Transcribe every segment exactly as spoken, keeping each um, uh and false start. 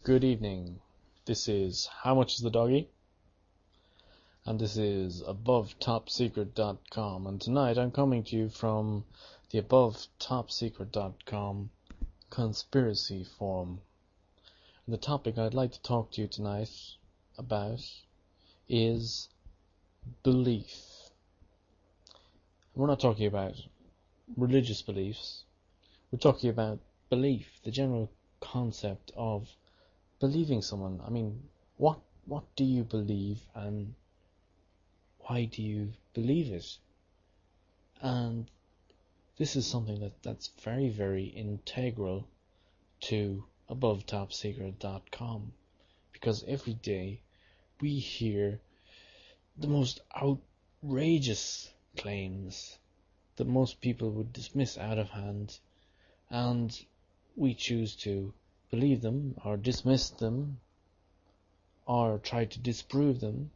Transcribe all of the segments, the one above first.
Good evening. This is How Much is the Doggy? And this is above top secret dot com. And tonight I'm coming to you from the above top secret dot com conspiracy forum. And the topic I'd like to talk to you tonight about is belief. We're not talking about religious beliefs. We're talking about belief, the general concept of believing someone. I mean, what what do you believe and why do you believe it? And this is something that, that's very, very integral to above top secret dot com, because every day we hear the most outrageous claims that most people would dismiss out of hand, and we choose to believe them or dismiss them or try to disprove them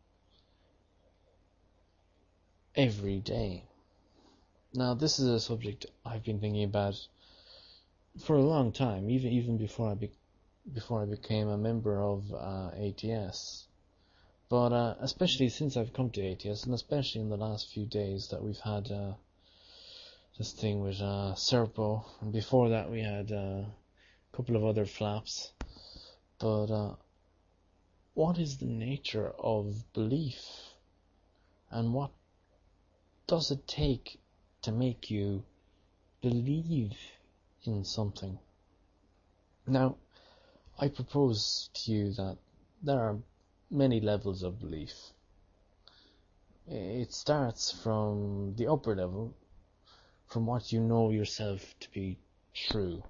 every day. Now, this is a subject I've been thinking about for a long time, even even before I be, before I became a member of uh, A T S. But uh, especially since I've come to A T S, and especially in the last few days that we've had uh, this thing with uh, Serpo, and before that we had uh, a couple of other flaps. But uh, what is the nature of belief, and what does it take to make you believe in something? Now, I propose to you that there are many levels of belief. It starts from the upper level, from what you know yourself to be true.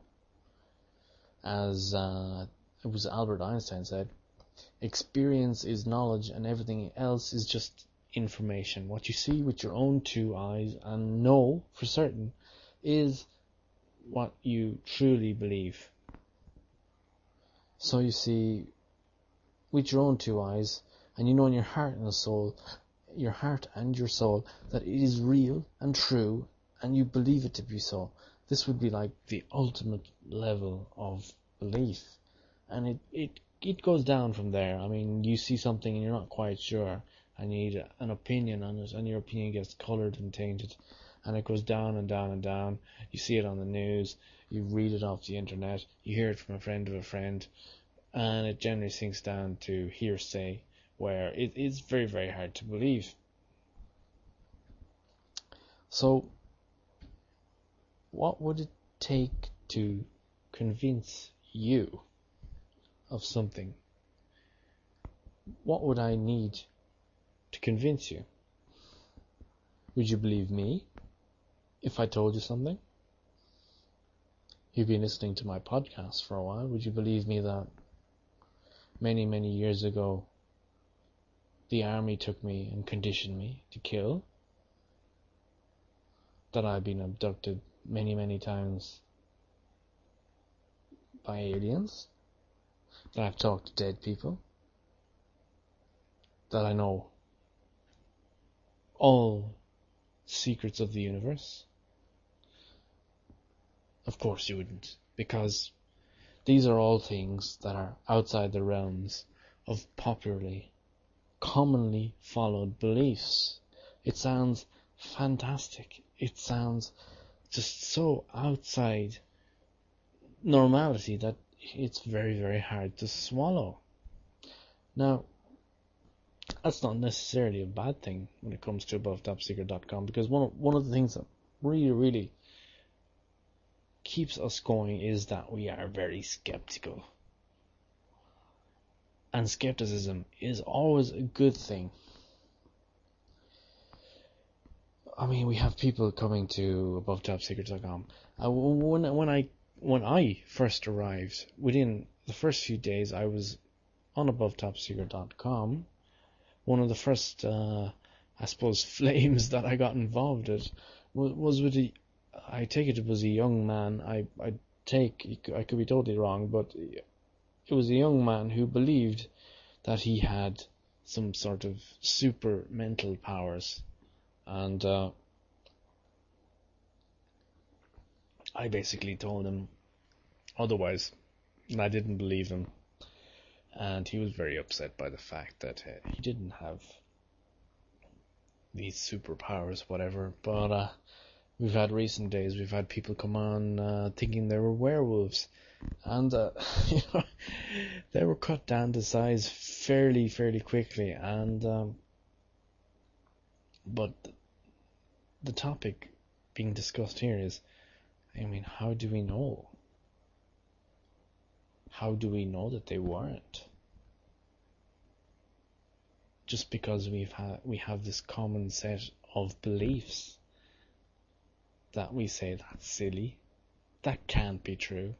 As uh, it was Albert Einstein said, experience is knowledge and everything else is just information. What you see with your own two eyes and know for certain is what you truly believe. So you see with your own two eyes, and you know in your heart and soul, your heart and your soul, that it is real and true, and you believe it to be so. This would be like the ultimate level of belief. And it, it, it goes down from there. I mean, you see something and you're not quite sure, and you need an opinion on it, and your opinion gets coloured and tainted, and it goes down and down and down. You see it on the news, you read it off the internet, you hear it from a friend of a friend, and it generally sinks down to hearsay, where it is very, very hard to believe. So, what would it take to convince you of something? What would I need to convince you? Would you believe me if I told you something? You've been listening to my podcast for a while. Would you believe me that many, many years ago the army took me and conditioned me to kill? That I've been abducted many, many times by aliens? That I've talked to dead people? That I know all secrets of the universe? Of course you wouldn't, because these are all things that are outside the realms of popularly, commonly followed beliefs. It sounds fantastic. It sounds just so outside normality that it's very, very hard to swallow. Now, that's not necessarily a bad thing when it comes to above top secret dot com, because one of, one of the things that really, really keeps us going is that we are very skeptical. And skepticism is always a good thing. I mean, we have people coming to above top secret dot com. Uh, when when I when I first arrived, within the first few days, I was on above top secret dot com. One of the first, uh, I suppose, flames that I got involved with was, was with a, I take it it was a young man. I I take I could be totally wrong, but it was a young man who believed that he had some sort of super mental powers. And uh, I basically told him otherwise, and I didn't believe him. and he was very upset by the fact that uh, he didn't have these superpowers, whatever. But uh, we've had recent days, we've had people come on uh, thinking they were werewolves, and uh, you know, they were cut down to size fairly, fairly quickly. And um, but the topic being discussed here is, I mean, how do we know? How do we know that they weren't? Just because we've had we have this common set of beliefs that we say that's silly, that can't be true.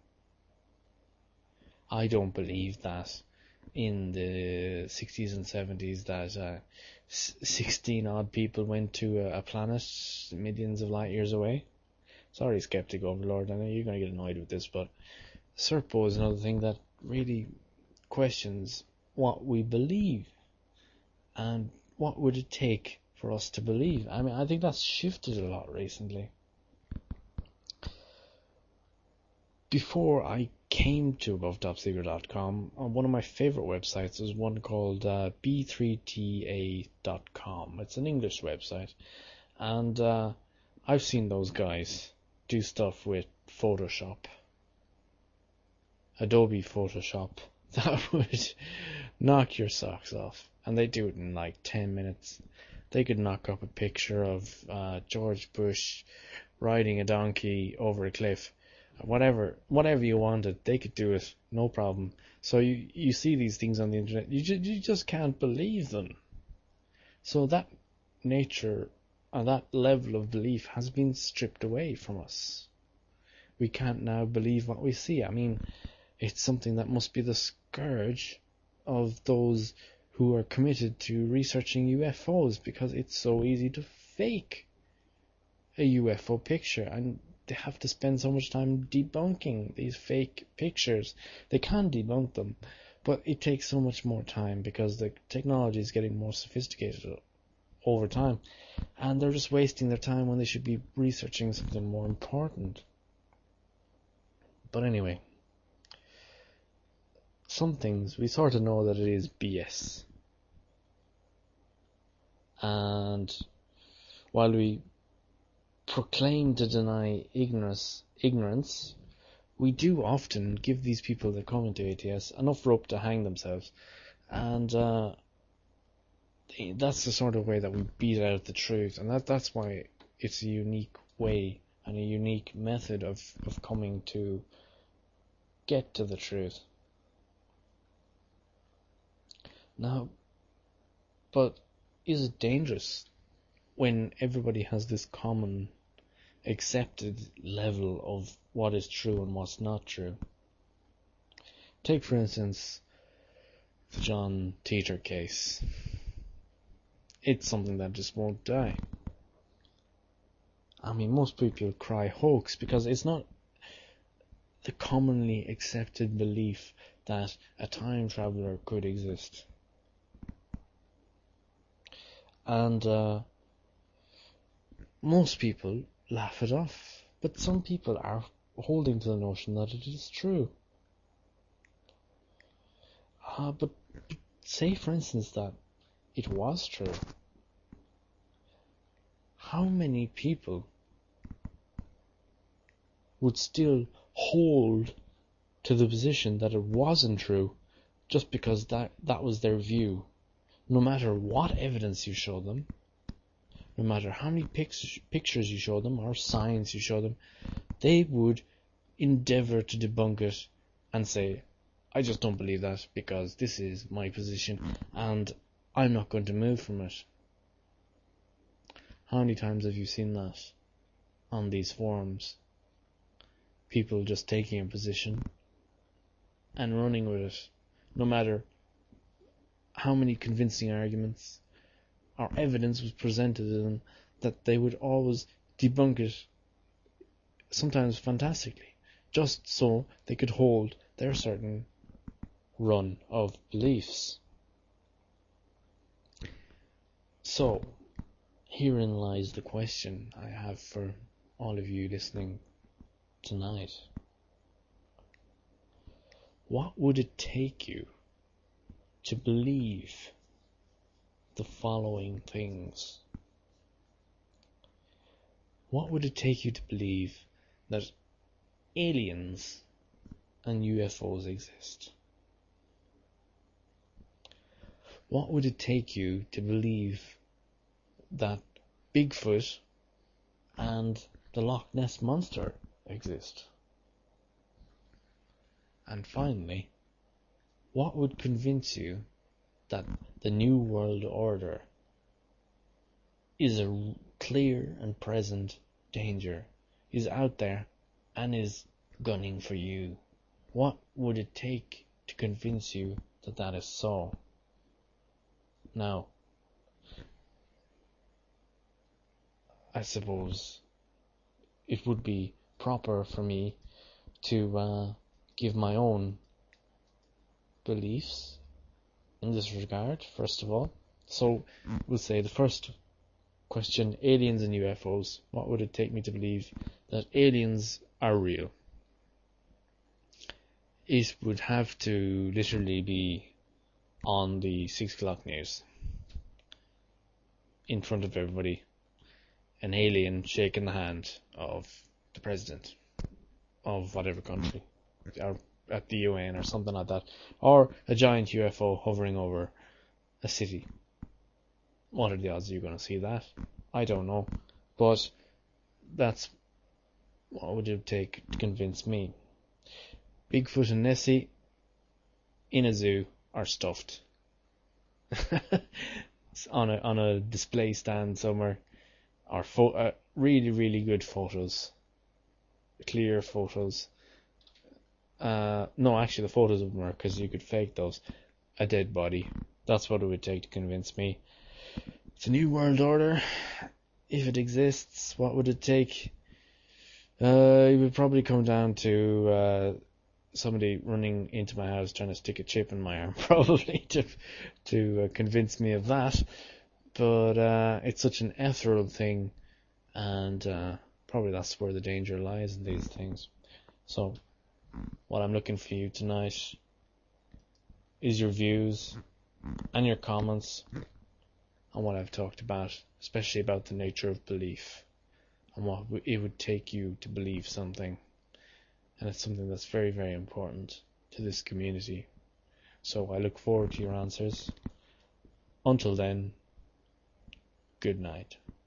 I don't believe that in the sixties and seventies that uh, sixteen odd people went to a, a planet millions of light years away. Sorry, skeptic overlord, I know you're going to get annoyed with this, but Serpo is another thing that really questions what we believe and what would it take for us to believe. I mean, I think that's shifted a lot recently. Before I came to above top secret dot com, uh, one of my favorite websites is one called uh, b three t a dot com. It's an English website, and uh, I've seen those guys do stuff with Photoshop, Adobe Photoshop, that would knock your socks off, and they do it in like ten minutes. They could knock up a picture of uh, George Bush riding a donkey over a cliff. Whatever, whatever you wanted, they could do it, no problem. So you, you see these things on the internet, you, ju- you just can't believe them. So that nature, and that level of belief has been stripped away from us. We can't now believe what we see. I mean, it's something that must be the scourge of those who are committed to researching U F Os, because it's so easy to fake a U F O picture, and they have to spend so much time debunking these fake pictures. They can debunk them, but it takes so much more time because the technology is getting more sophisticated over time, and they're just wasting their time when they should be researching something more important. But anyway, some things we sort of know that it is B S, and while we proclaim to deny ignorance, ignorance, we do often give these people that come into A T S enough rope to hang themselves, and uh, that's the sort of way that we beat out the truth, and that that's why it's a unique way and a unique method of, of coming to get to the truth. Now, but is it dangerous when everybody has this common accepted level of what is true and what's not true? Take, for instance, the John Titor case. It's something that just won't die. I mean, most people cry hoax because it's not the commonly accepted belief that a time traveler could exist. And uh, most people laugh it off, but some people are holding to the notion that it is true. Uh, but, but say, for instance, that it was true. How many people would still hold to the position that it wasn't true just because that, that was their view? No matter what evidence you show them, no matter how many pic- pictures you show them or signs you show them, they would endeavour to debunk it and say, I just don't believe that because this is my position and I'm not going to move from it. How many times have you seen that on these forums? People just taking a position and running with it, no matter how many convincing arguments or evidence was presented to them, that they would always debunk it, sometimes fantastically, just so they could hold their certain run of beliefs. So, herein lies the question I have for all of you listening tonight. What would it take you to believe the following things? What would it take you to believe that aliens and U F Os exist? What would it take you to believe that Bigfoot and the Loch Ness Monster exist? And finally, what would convince you that the New World Order is a clear and present danger, is out there and is gunning for you? What would it take to convince you that that is so? Now, I suppose it would be proper for me to uh, give my own beliefs in this regard, first of all. So, we'll say the first question, aliens and U F Os. What would it take me to believe that aliens are real? It would have to literally be on the six o'clock news, in front of everybody, an alien shaking the hand of the president of whatever country, or at the U N or something like that, or a giant U F O hovering over a city. What are the odds you're going to see that? I don't know, but that's what would it take to convince me. Bigfoot and Nessie in a zoo are stuffed on a on a display stand somewhere, or fo- uh, really really good photos, clear photos. Uh, no, actually the photos of them are, because you could fake those. A dead body. That's what it would take to convince me. It's a new world order. If it exists, what would it take? Uh, it would probably come down to uh, somebody running into my house trying to stick a chip in my arm, probably to to uh, convince me of that. But uh, it's such an ethereal thing, and uh, probably that's where the danger lies in these things. So, what I'm looking for you tonight is your views and your comments on what I've talked about, especially about the nature of belief and what it would take you to believe something. And it's something that's very, very important to this community. So I look forward to your answers. Until then, good night.